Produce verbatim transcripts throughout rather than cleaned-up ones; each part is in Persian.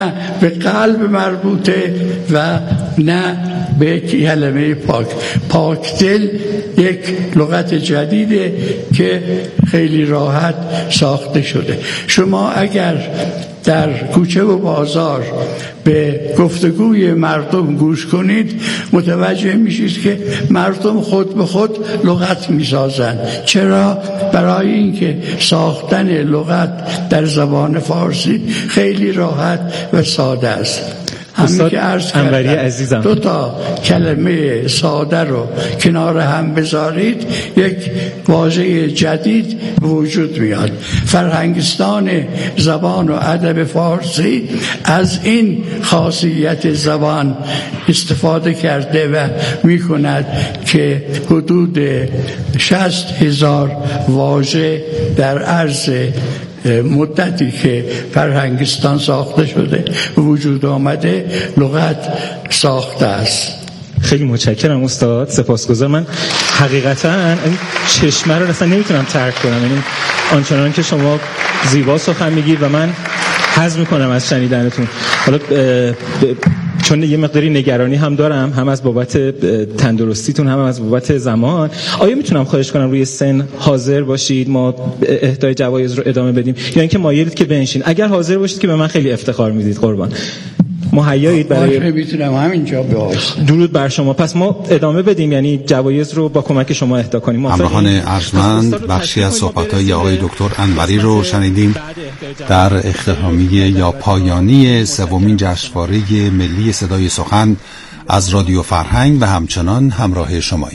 به قلب مربوطه و نه به کلمه پاک. پاک دل یک لغت جدیده که خیلی راحت ساخته شده. شما اگر در کوچه و بازار به گفتگوی مردم گوش کنید متوجه میشید که مردم خود به خود لغت میسازند. چرا؟ برای اینکه ساختن لغت در زبان فارسی خیلی راحت و ساده است. همین که عرض کردم دو تا کلمه ساده رو کنار هم بذارید یک واژه جدید وجود میاد. فرهنگستان زبان و ادب فارسی از این خاصیت زبان استفاده کرده و میکند که حدود شصت هزار واژه در عرض مدتی که فرهنگستان ساخته شده وجود آمده لغت ساخته است. خیلی متشکرم استاد، سپاسگزارم. من حقیقتا این چشمه رو اصلا نمیتونم ترک کنم، یعنی آنچنان که شما زیبا سخن میگید و من حظ میکنم از شنیدنتون. حالا ب... ب... چون یه مقداری نگرانی هم دارم، هم از بابت تندرستیتون هم از بابت زمان. آیا میتونم خواهش کنم روی سن حاضر باشید ما اهدای جوایز رو ادامه بدیم یا اینکه مایلید که بنشین؟ اگر حاضر باشید که به من خیلی افتخار میدید. قربان. مهیایید برای میتونم همینجا باشم. درود بر شما. پس ما ادامه بدیم، یعنی جوایز رو با کمک شما اهدا کنیم. همراهان ارجمند، بخشی از صحبت‌های آقای دکتر انوری رو شنیدیم در اختتامیه یا پایانی سومین جشنواره ملی صدای سخن از رادیو فرهنگ و همچنان همراه شماییم.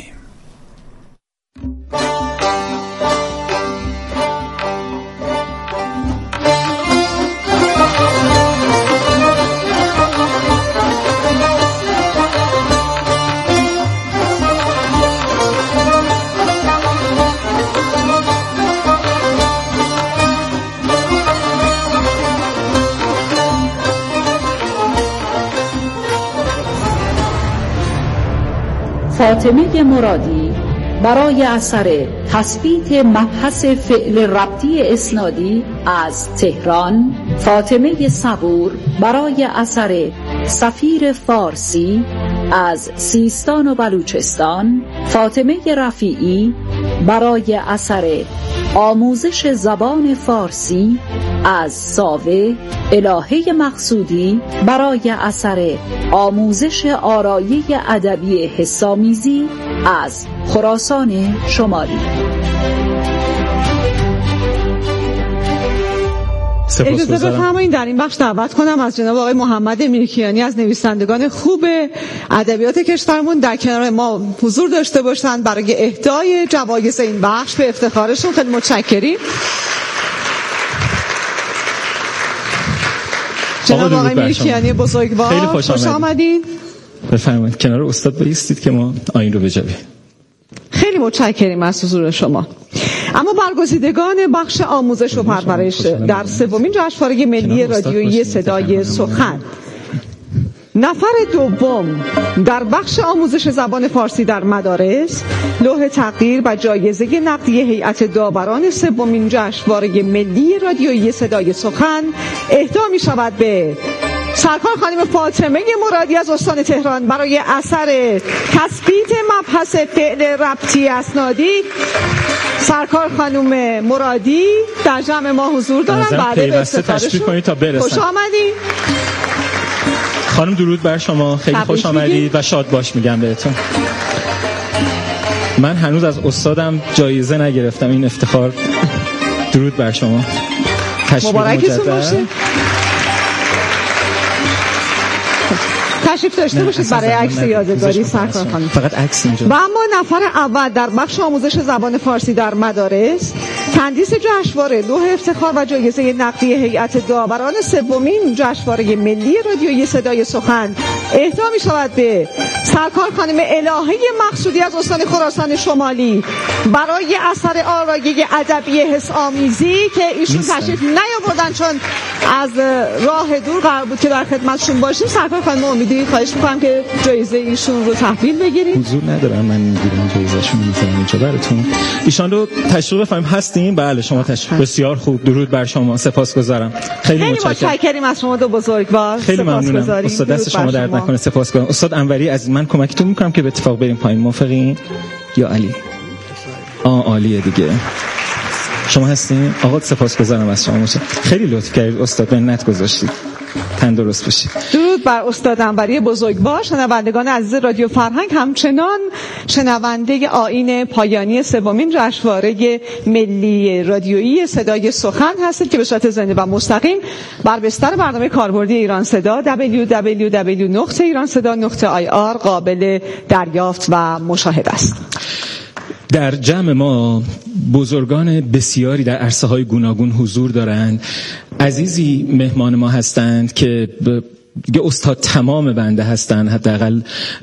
فاطمه مرادی برای اثر تثبیت مبحث فعل ربطی اسنادی از تهران، فاطمه صبور برای اثر سفیر فارسی از سیستان و بلوچستان، فاطمه رفیعی برای اثر آموزش زبان فارسی از ساوه، الهه مقصودی برای اثر آموزش آرایه ادبی حسامیزی از خراسان شمالی. اجازه بفرمایید در این بخش دعوت کنم از جناب آقای محمد میرکیانی از نویسندگان خوب ادبیات کشورمون در کنار ما حضور داشته باشند برای اهدای جوایز این بخش. به افتخارشون خیلی متشکریم. جناب آقای میرکیانی بزرگوار، خیلی خوش, خوش آمدین. بفرمایید کنار استاد بایستید که ما آیین رو بجویم. خیلی متشکریم از حضور شما. اما برگزیدگان بخش آموزش و پرورش در سومین جشنواره ملی رادیویی صدای سخن، نفر دوم در بخش آموزش زبان فارسی در مدارس، لوح تقدیر و جایزه نقدی هیئت داوران سومین جشنواره ملی رادیویی صدای سخن اهدا می شود به سرکار خانم فاطمه مرادی از استان تهران برای اثر تثبیت مبحث فعل ربطی اسنادی. سرکار خانم مرادی در جمع ما حضور دارن. بعد به افتخارشون خوش آمدید. خانم درود بر شما، خیلی خوش آمدید و شاد باش میگم بهتون. من هنوز از استادم جایزه نگرفتم، این افتخار. درود بر شما، مبارکتون باشه. تشریف داشته باشید برای عکس یادگاری سرکار خانم. فقط عکس اینجا. و اما نفر اول در بخش آموزش زبان فارسی در مدارس، تندیس جشنواره، لوح افتخار و جایزه نقدی هیئت داوران سومین جشنواره ملی رادیویی صدای سخن اهدا می شود به سرکار خانم الهه مقصودی از استان خراسان شمالی برای اثر آرایه ادبی حس آمیزی که ایشون تشریف نیاوردن چون از راه دور قرار بود که در خدمتشون باشیم. سرکار خانم امیدی خواهش می‌کنم که جایزه ایشون رو تحویل بگیرید. حضور ندارم، من میگیرم جایزه‌شون میذارم اینجا براتون. ایشان رو تشریف بفرمایید. هست هستین؟ بله شما تشریف. بسیار خوب، درود بر شما، سپاسگزارم. خیلی, خیلی متشکرم. متشکرم از شما دو بزرگوار. خیلی ممنونم استاد، دست شما درد نکنه. سپاسگزارم استاد انوری. از من کمکتون میکنم که به اتفاق بریم پایین. موافقین یا علی؟ آه عالیه دیگه. شما هستین؟ آقا سپاسگزارم از شما. خیلی لطف کردید استاد، منت گذاشتید. تندرست باشید. درود بر استاد انوری بزرگوار. شنوندگان عزیز رادیو فرهنگ، همچنان شنونده آیین پایانی سومین جشنواره ملی رادیویی صدای سخن هستید که به صورت زنده و مستقیم بر بستر برنامه کاربردی ایران صدا دبلیو دبلیو دبلیو نقطه ایران صدا نقطه آی آر قابل دریافت و مشاهده است. در جمع ما بزرگان بسیاری در عرصه‌های گوناگون حضور دارند. عزیزی مهمان ما هستند که دیگه استاد تمام بنده هستند، حداقل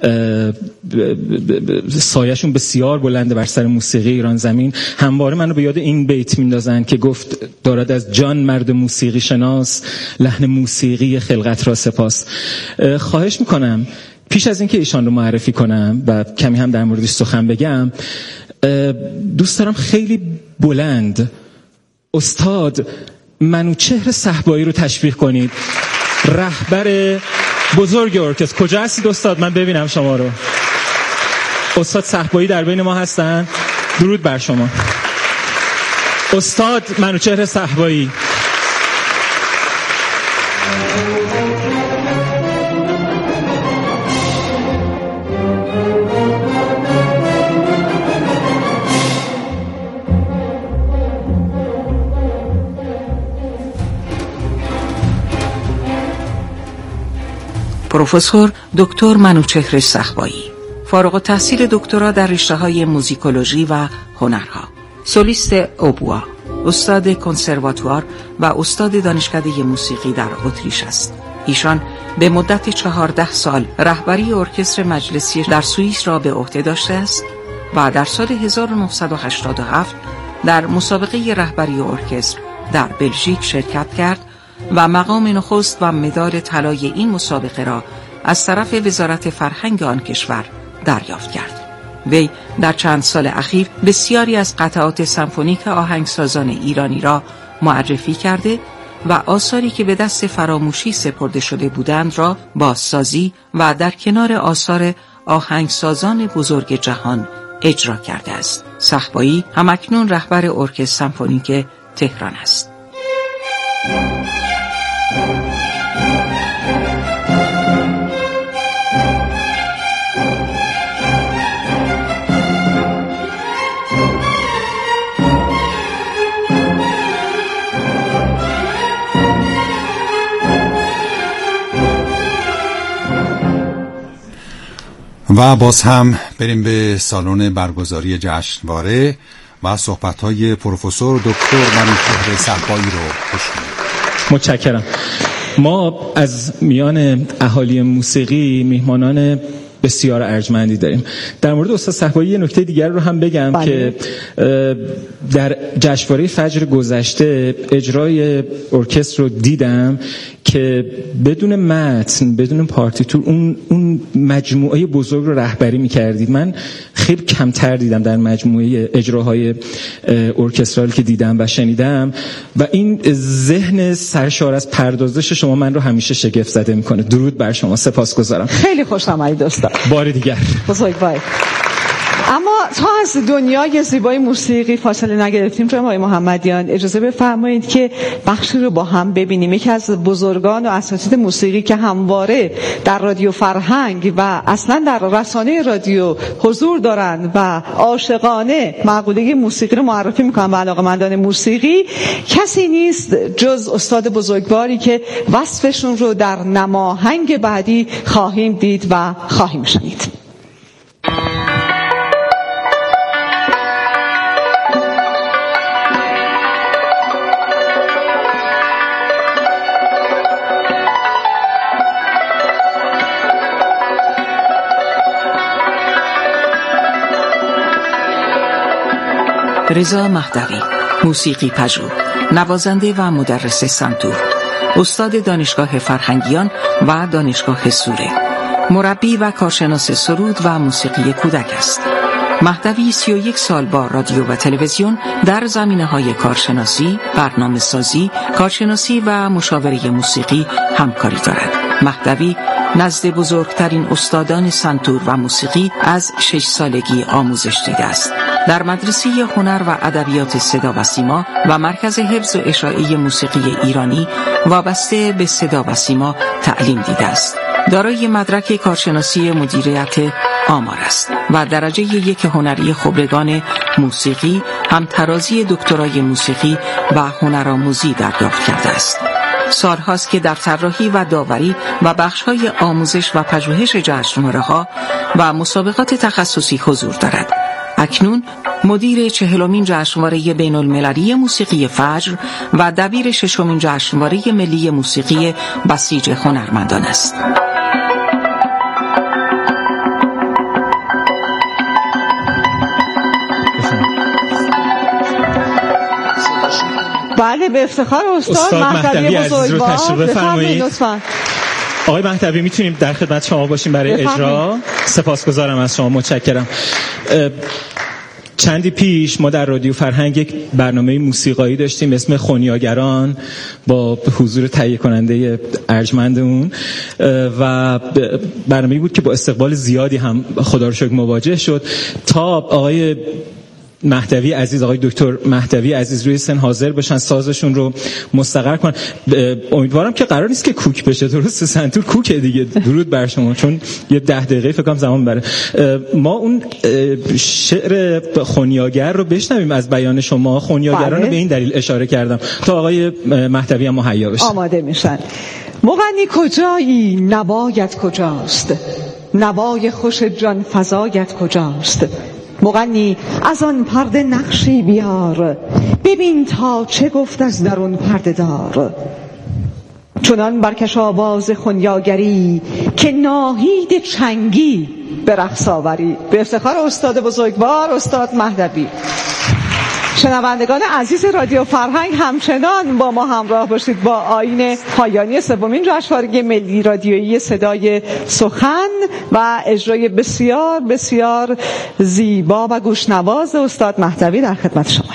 سایه‌شون بسیار بلنده بر سر موسیقی ایران زمین. همواره منو به یاد این بیت میندازن که گفت دارد از جان مرد موسیقی شناس، لحن موسیقی خلقت را سپاس. خواهش میکنم پیش از اینکه ایشان رو معرفی کنم و کمی هم در موردش سخن بگم، دوست دارم خیلی بلند استاد منوچهر صهبایی رو تشویق کنید. رهبر بزرگ ارکستر. کجا هستید استاد؟ من ببینم شما رو. استاد صهبایی در بین ما هستن. درود بر شما استاد منوچهر صهبایی. پروفسور دکتر منوچهر صهبایی، فارغ التحصیل دکترا در رشته‌های موزیکولوژی و هنرها، سولیست اوبوا، استاد کنسرواتوار و استاد دانشکده موسیقی در اتریش است. ایشان به مدت چهارده سال رهبری ارکستر مجلسی در سوئیس را به عهده داشته است و در سال هزار و نهصد و هشتاد و هفت در مسابقه رهبری ارکستر در بلژیک شرکت کرد و مقام نخست و مدال طلای این مسابقه را از طرف وزارت فرهنگ آن کشور دریافت کرد. وی در چند سال اخیر بسیاری از قطعات سمفونیک آهنگسازان ایرانی را معرفی کرده و آثاری که به دست فراموشی سپرده شده بودند را بازسازی و در کنار آثار آهنگسازان بزرگ جهان اجرا کرده است. صهبایی همکنون رهبر ارکستر سمفونیک تهران است. و باز هم بریم به سالن برگزاری جشنواره و صحبت‌های پروفسور دکتر منوچهر صهبایی رو خوش کنیم. متشکرم. ما از میان اهالی موسیقی میهمانان بسیار ارجمندی داریم. در مورد استاد صهبایی یه نکته دیگر رو هم بگم بله. که در جشنواره فجر گذشته اجرای ارکستر رو دیدم که بدون متن، بدون پارتیتور اون اون مجموعه بزرگ رو رهبری می‌کردید. من خیلی کمتر دیدم در مجموعه اجراهای ارکسترالی که دیدم و شنیدم و این ذهن سرشار از پردازش شما من رو همیشه شگفت زده می‌کنه. درود بر شما، سپاسگزارم. خیلی خوش آمدید استاد. بار دیگر بزرگوار. اما تا از دنیای زیبای موسیقی فاصله نگرفتیم جناب آقای محمدیان، اجازه بفرمایید که بخشی رو با هم ببینیم. یکی از بزرگان و اساتید موسیقی که همواره در رادیو فرهنگ و اصلا در رسانه رادیو حضور دارند و عاشقانه مقوله موسیقی رو معرفی میکنن و علاقه‌مندان موسیقی، کسی نیست جز استاد بزرگواری که وصفشون رو در نماهنگ بعدی خواهیم دید و خواهیم شنید. رضا مهدوی، موسیقی پژوه، نوازنده و مدرس سنتور، استاد دانشگاه فرهنگیان و دانشگاه سوره، مربی و کارشناس سرود و موسیقی کودک است. مهدوی سی و یک سال با رادیو و تلویزیون در زمینه‌های کارشناسی، برنامه‌سازی، کارشناسی و مشاوره موسیقی همکاری دارد. مهدوی نزد بزرگترین استادان سنتور و موسیقی از شش سالگی آموزش دیده است. در مدرسه هنر و ادبیات صدا و سیما و مرکز حفظ و اشاعه موسیقی ایرانی وابسته به صدا و سیما تعلیم دیده است. دارای مدرک کارشناسی مدیریت آمار است و درجه یک هنری خبرگان موسیقی، همترازی دکترای موسیقی و هنرآموزی دریافت کرده است. سالهاست که در طراحی و داوری و بخش‌های آموزش و پژوهش جشنواره‌ها و مسابقات تخصصی حضور دارد. اکنون مدیر چهلمین جشنواره بین المللی موسیقی فجر و دبیر ششمین جشنواره ملی موسیقی بسیج هنرمندان است. بله، به افتخار استاد, استاد مهدوی بزرگوار. بفرمایید لطفاً. آقای مهدوی میتونیم در خدمت شما باشیم برای بفرمایید. اجرا. سپاسگزارم از شما، متشکرم. چندی پیش ما در رادیو فرهنگ یک برنامه موسیقایی داشتیم اسم خونیاگران با حضور تهیه کننده ارجمندمون و برنامه‌ای بود که با استقبال زیادی هم خدا رو شکر مواجه شد تا آقای مهدوی عزیز، آقای دکتر مهدوی عزیز روی سن حاضر بشن، سازشون رو مستقر کنن. امیدوارم که قرار نیست که کوک بشه، درسته؟ سنتور کوکه دیگه. درود بر شما، چون یه ده دقیقه فکر کنم زمان بره. ما اون شعر خونیاگر رو بشنویم از بیان شما. خونیاگران رو به این دلیل اشاره کردم تا آقای مهدوی هم مهیا بشن. آماده میشن. مغنی کجایی، نوایت کجاست؟ نوای خوش جان فزایت کجاست؟ مغنی از آن پرده نقشی بیار، ببین تا چه گفت از درون پرده دار. چنان برکش آواز خونیاگری که ناهید چنگی به رقص آوری. به افتخار استاد بزرگوار استاد مهدوی. شنوندگان عزیز رادیو فرهنگ همچنان با ما همراه باشید با آیین پایانی سومین جشنواره ملی رادیویی صدای سخن و اجرای بسیار بسیار زیبا و گوشنواز استاد مهدوی در خدمت شما.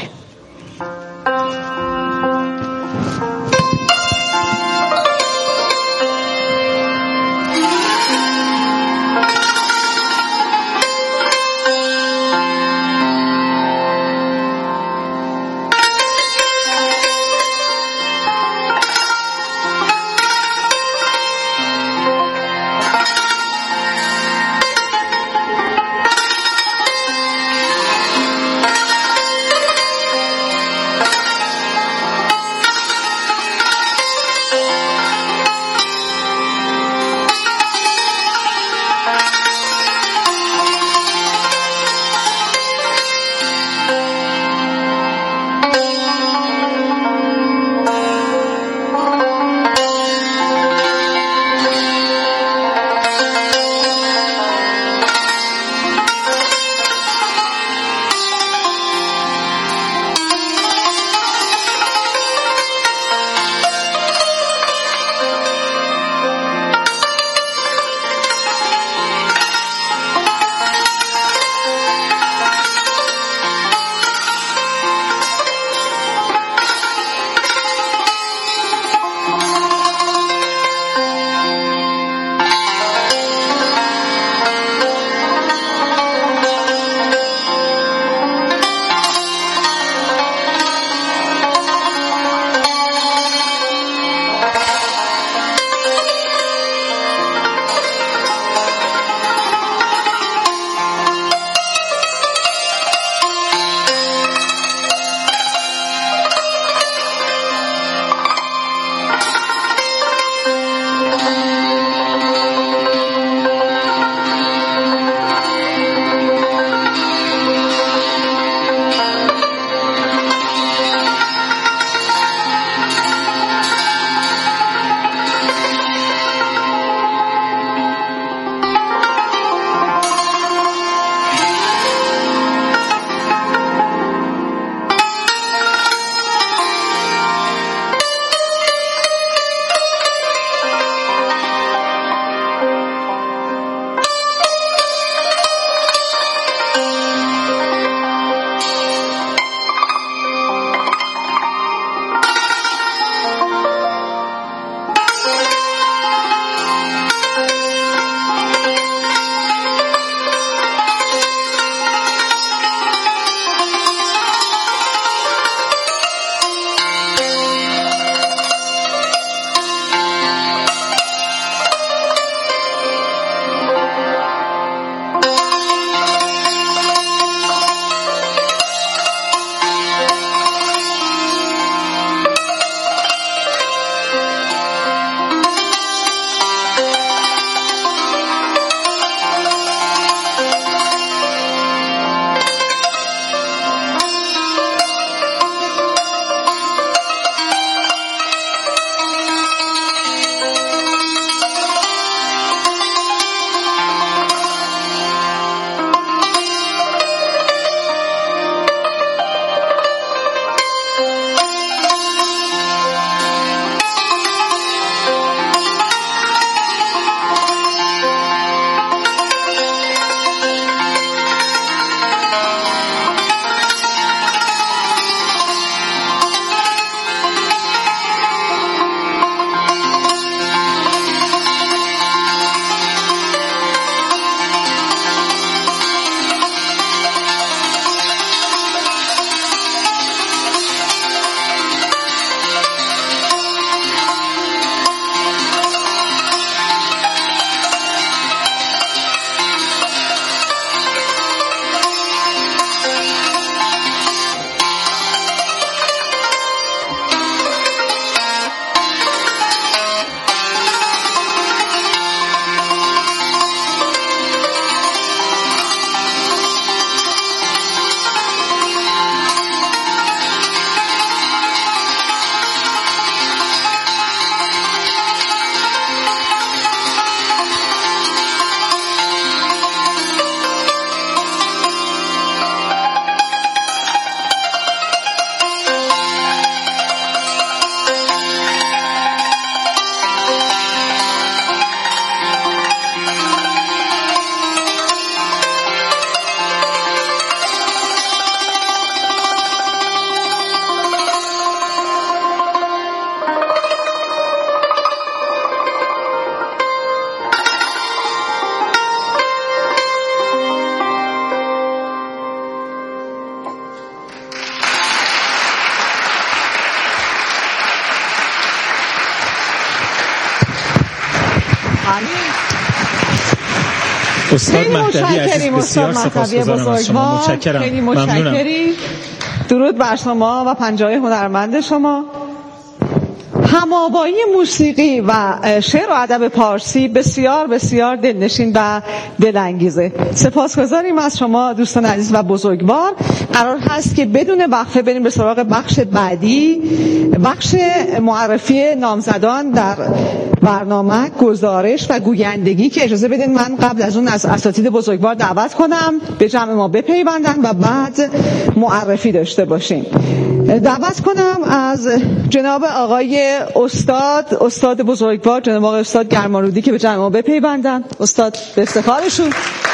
استاد مهدوی عزیز بسیار سپاسگزارم از شما. متشکرم. خیلی متشکریم. درود بر شما و پنجاه هنرمند شما. هم‌آوایی موسیقی و شعر و ادب پارسی بسیار بسیار دلنشین و دلانگیزه. سپاسگزاریم از شما دوستان عزیز و بزرگوار. قرار هست که بدون وقفه بریم به سراغ بخش بعدی، بخش معرفی نامزدان در برنامه گزارش و گویندگی، که اجازه بدین من قبل از اون از اساتید بزرگوار دعوت کنم به جمع ما بپیوندن و بعد معرفی داشته باشیم. دعوت کنم از جناب آقای استاد استاد بزرگوار، جناب آقای استاد گرمارودی که به جمع ما بپیوندن. استاد به افتخارشون.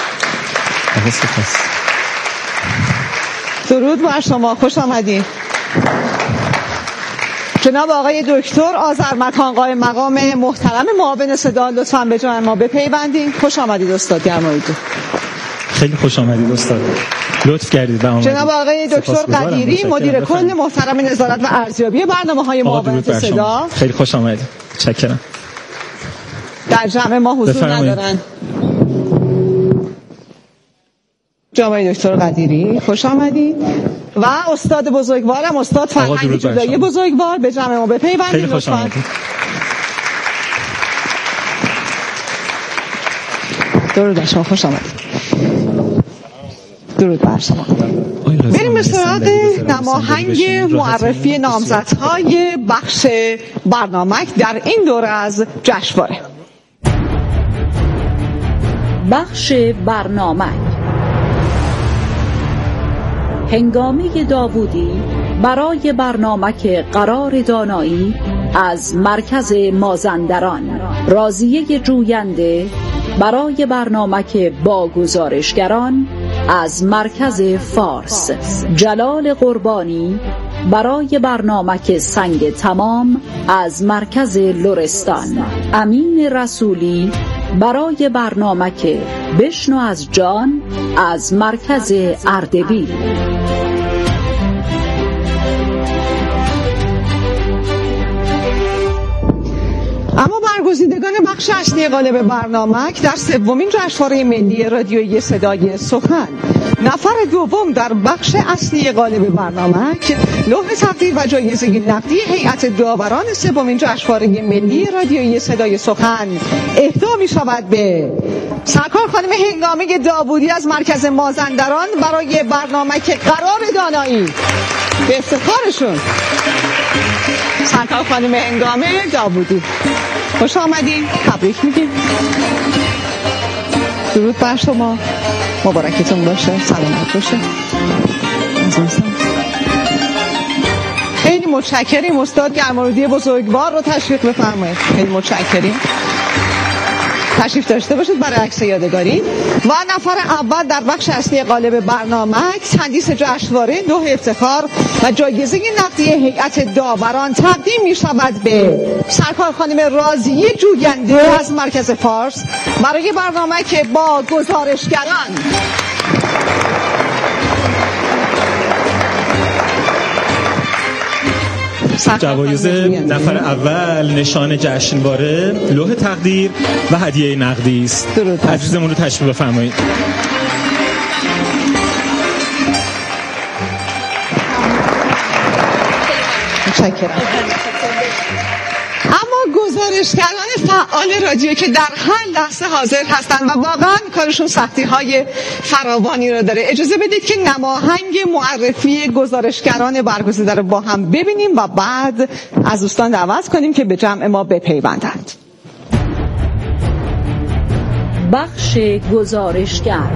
درود بر شما، خوش آمدید. جناب آقای دکتر آذرمکان قائم مقام محترم معاون صدا، لطفاً به جمع ما بپیوندین. خوش آمدید استاد گرمارودی. خیلی خوش آمدید استاد، لطف کردید و آمدید. جناب آقای دکتر قدیری مدیر کل محترم نظارت و ارزیابی برنامه‌های معاونت صدا، خیلی خوش آمدید. متشکرم. در جمع ما حضور ندارن. جناب آقای دکتر قدیری خوش آمدید و استاد بزرگوارم استاد فرهنگ جدایی بزرگوار به جمع ما بپیوندید. خیلی خوش آمدید. درود بر شما، خوش آمدید. درود بر شما. بریم به سراغ نماهنگ معرفی نامزدهای بخش برنامه در این دوره از جشنواره. بخش برنامه هنگامه داوودی برای برنامه قرار دانایی از مرکز مازندران، راضیه جوینده برای برنامه با گزارشگران از مرکز فارس، جلال قربانی برای برنامه سنگ تمام از مرکز لرستان، امین رسولی برای برنامه بشنو از جان از مرکز اردبیل. اما برگزیدگان بخش اصلی قالب برنامه در سومین جشنواره ملی رادیویی صدای سخن، نفر دوم در بخش اصلی قالب برنامه لوح تقدیر و جایزه نقدی هیئت داوران سومین جشنواره ملی رادیویی صدای سخن اهدا می شود به سرکار خانم هنگامه داوودی از مرکز مازندران برای برنامه که قرار دانایی. به افتخارشون سرکار خانم هنگامه داوودی، خوش آمدین، تبریک میگیم. درود بر شما، مبارکتون باشه، سلامت باشه. خیلی متشکریم. استاد گرمارودی بزرگوار رو تشویق بفرمایید. خیلی متشکریم. تشریف داشته باشید برای عکس یادگاری. و نفر اول در بخش اصلی قالب برنامه تندیس جشنواره لوح افتخار و جایزه نقدی هیئت داوران تقدیم می شود به سرکار خانم راضیه جوینده از مرکز فارس برای برنامه که با گزارشگران. جوایز نفر اول نشان جشنواره، لوح تقدیر و هدیه نقدی است. عزیزمون رو تشریف بفرمایید. متشکرم. اما گزارشگران فعال رادیو که در هر لحظه حاضر هستند و واقعا کارشون سختی های فراوانی رو داره، اجازه بدید که نماهنگ معرفی گزارشگران برگزیده رو با هم ببینیم و بعد از دوستان دعوت کنیم که به جمع ما بپیوندند. بخش گزارشگر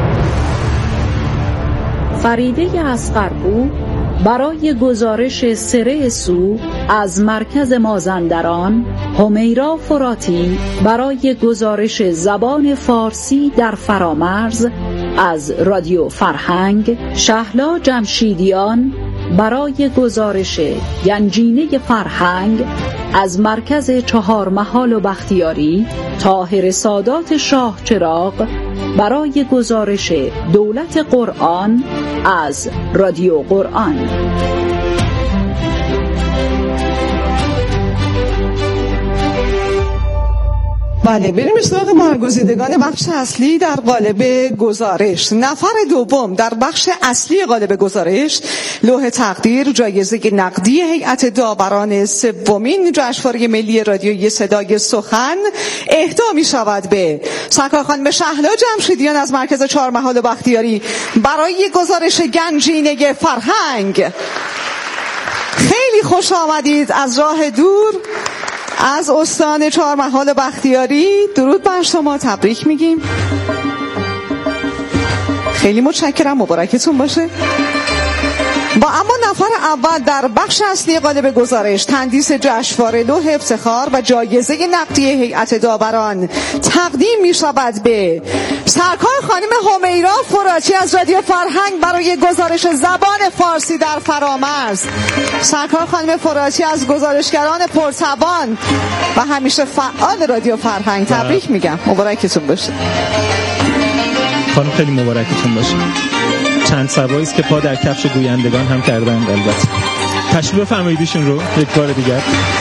فریده اصغرپور برای گزارش سره سو از مرکز مازندران، همیرا فراتی برای گزارش زبان فارسی در فرامرز از رادیو فرهنگ، شهلا جمشیدیان برای گزارش گنجینه فرهنگ از مرکز چهار محال و بختیاری، طاهر سادات شاه چراغ برای گزارش دولت قرآن از رادیو قرآن. بله، بریم سراغ برگزیدگان بخش اصلی در قالب گزارش. نفر دوم در بخش اصلی قالب گزارش، لوح تقدیر جایزه نقدی هیئت داوران سومین جشنواره ملی رادیویی صدای سخن اهدا می شود به سرکار خانم شهلا جمشیدیان از مرکز چهارمحال بختیاری برای گزارش گنجینه فرهنگ. خیلی خوش آمدید از راه دور، از استان چهارمحال بختیاری. درود بر شما، تبریک میگیم. خیلی متشکرم، مبارکتون باشه. با اما نفر اول در بخش اصلی قالب گزارش، تندیس جشنواره لوح افتخار و جایزه نقدی هیئت داوران تقدیم می شود به سرکار خانم همیرا فراتی از رادیو فرهنگ برای گزارش زبان فارسی در فرامرز. سرکار خانم فراتی از گزارشگران پرتوان و همیشه فعال رادیو فرهنگ، تبریک میگم، مبارکتون باشه. خانم خیلی مبارکتون باشه. چند سبایی است که پا در کفش گویندگان هم کردند. البته تشریف بفرمایید ایشون رو یک بار دیگر.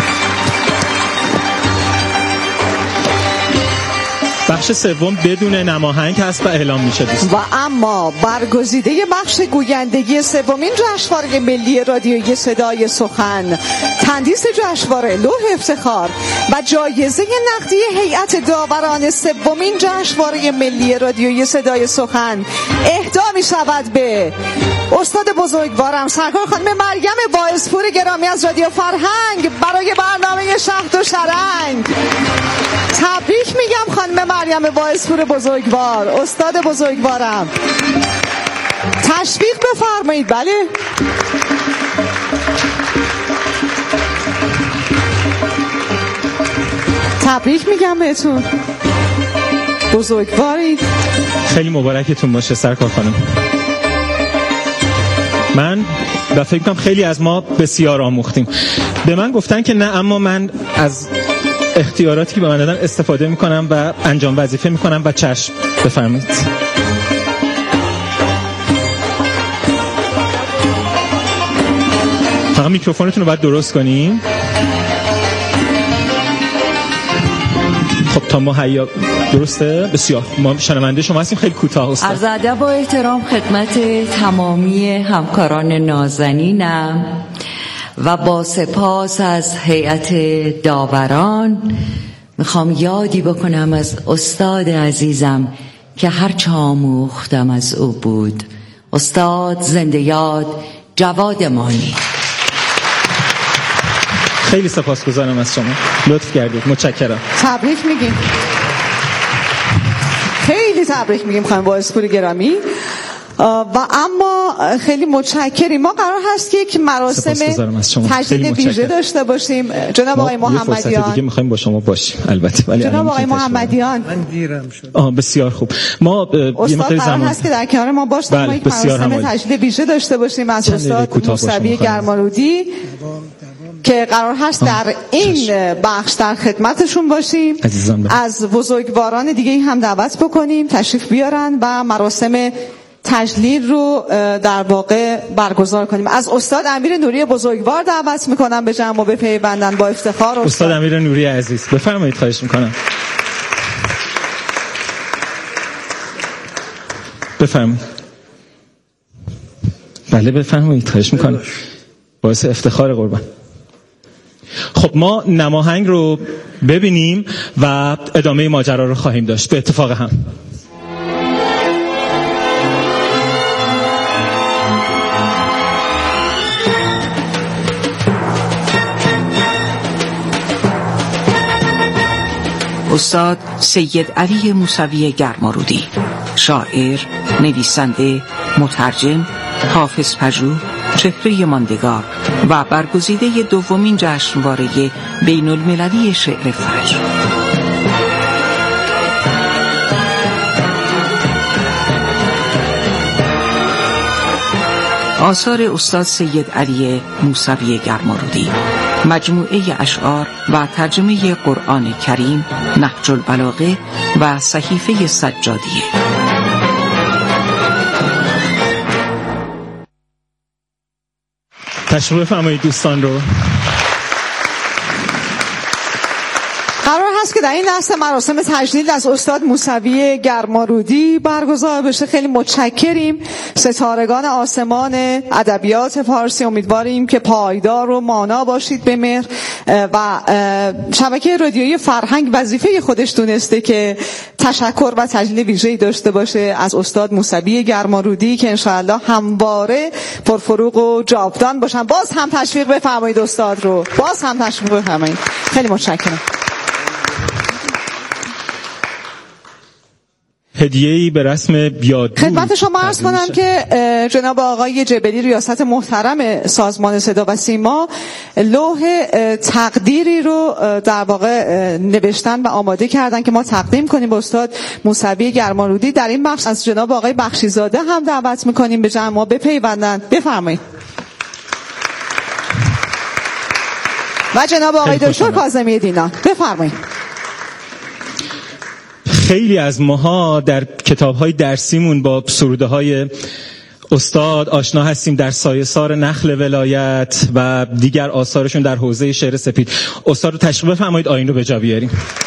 بخش سوم بدون نماهنگ هست و اعلام میشه دوست. و اما برگزیده بخش گویندگی سومین جشنواره ملی رادیویی صدای سخن، تندیس جشنواره لوح افتخار و جایزه نقدی هیئت داوران سومین جشنواره ملی رادیویی صدای سخن اهدا می شود به استاد بزرگوارم سرکار خانم مریم باعثپور گرامی از رادیو فرهنگ برای برنامه شهد و شرنگ. تبریک میگم خانم مریم باعثپور بزرگوار، استاد بزرگوارم. تشویق بفرمایید. بله، تبریک میگم بهتون، بزرگوارید. خیلی مبارکتون باشه سرکار خانم. من و فکر کنم خیلی از ما بسیار آموختیم. به من گفتن که نه، اما من از اختیاراتی که به من دادن استفاده میکنم و انجام وظیفه میکنم و چشم. بفرمایید. فقط میکروفونتون رو باید درست کنیم. خب تا ما حیا درسته؟ بسیار. ما شنونده شما هستیم. خیلی کوتاه است. عرض ادب و احترام خدمت تمامی همکاران نازنینم و با سپاس از هیئت داوران میخوام یادی بکنم از استاد عزیزم که هرچه آموختم از او بود. استاد زنده یاد جواد مانی. خیلی سپاسگزارم از شما، لطف کردید، متشکرم. تبریک میگیم، خیلی تبریک میگیم خانم باعثپور گرامی. و اما خیلی متشکریم. ما قرار هست که یک مراسم تجدید ویژه داشته باشیم. جناب آقای محمدیان دیگه میخوایم با شما باشیم البته، ولی جناب آقای محمدیان من دیرم شد. آه بسیار خوب. ما یه مقدار زمان هست که در کنار ما باشیم. ما یک مراسم تجدید ویژه داشته باشیم از استاد موسوی گرمالودی که قرار هست در این بخش در خدمتشون باشیم. از بزرگواران دیگه هم دعوت بکنیم تشریف بیارن و مراسم تجلیل رو در واقع برگزار کنیم. از استاد امیر نوری بزرگوار دعوت میکنم به جمع و بپیوندن با افتخار. استاد, استاد امیر نوری عزیز بفرمایید، خواهش میکنم. بفرمایید. بله بفرمایید، خواهش میکنم. باعث افتخار قربان. خب ما نماهنگ رو ببینیم و ادامه ماجرا رو خواهیم داشت به اتفاق هم. استاد سید علی موسوی گرمالودی، شاعر، نویسنده، مترجم، حافظ پژوه، چهره ماندگار و برگزیده دومین جشنواره بین المللی شعر فجر. آثار استاد سید علی موسوی گرمالودی، مجموعه اشعار و ترجمه قرآن کریم، نهج البلاغه و صحیفه سجادیه. تشریف بفرمایید دوستان رو. قرار هست که در این لحظه مراسم تجلیل از استاد موسوی گرمارودی برگزار بشه. خیلی متشکریم. ستارگان آسمان ادبیات فارسی، امیدواریم که پایدار و مانا باشید به مهر. و شبکه رادیویی فرهنگ وظیفه خودش دونسته که تشکر و تجلیل ویژه‌ای داشته باشه از استاد موسوی گرمارودی که انشاءالله همواره پرفروغ و جاودان باشن. باز هم تشویق بفرمایید استاد رو، باز هم تشویق بفرمایید. خیلی متشکرم. هدیه‌ای به رسم یادبود خدمت شما عرض کنم که جناب آقای جبلی ریاست محترم سازمان صدا و سیما لوح تقدیری رو در واقع نوشتن و آماده کردن که ما تقدیم کنیم به استاد موسوی گرمارودی. در این بخش از جناب آقای بخشیزاده هم دعوت میکنیم به جمع ما بپیوندن. بفرمایید. و جناب آقای دکتر کاظمی دینان بفرمایید. خیلی از ماها در کتاب‌های درسیمون با سروده‌های استاد آشنا هستیم، در سایه‌سار نخل ولایت و دیگر آثارشون در حوزه شعر سپید. استاد رو تشریف بفرمایید آیین رو به جا بیاریم.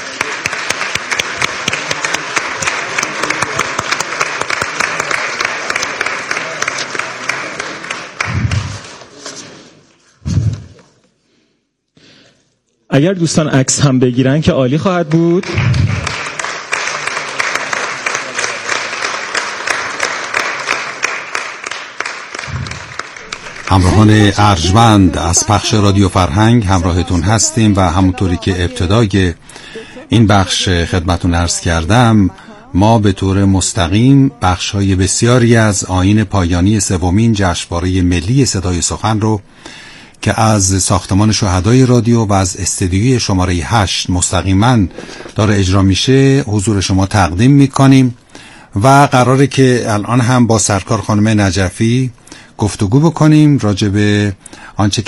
اگر دوستان عکس هم بگیرن که عالی خواهد بود. همراهان ارجمند از پخش رادیو فرهنگ همراهتون هستیم و همونطوری که ابتدای این بخش خدمتون عرض کردم، ما به طور مستقیم بخش‌های بسیاری از آیین پایانی سومین جشنواره ملی صدای سخن رو که از ساختمان شهدای رادیو و از استدیوی شماره هشت مستقیما داره اجرا میشه حضور شما تقدیم میکنیم و قراره که الان هم با سرکار خانم نجفی گفتگو بکنیم راجع به آنچه